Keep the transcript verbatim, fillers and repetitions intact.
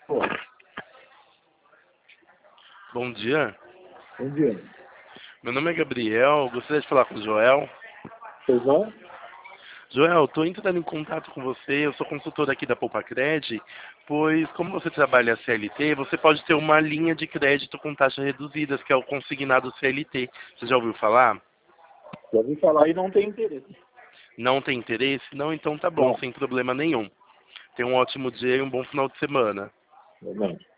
Pô, Bom dia. bom dia. Meu nome é Gabriel. Gostaria de falar com o Joel. Vocês vão? Joel, estou entrando em contato com você. Eu sou consultor aqui da Poupa Cred, pois como você trabalha C L T, você pode ter uma linha de crédito com taxas reduzidas, que é o consignado C L T. Você já ouviu falar? Já ouvi falar e não tem interesse. Não tem interesse? Não, então tá bom, Não, sem problema nenhum. Tenha um ótimo dia e um bom final de semana. não.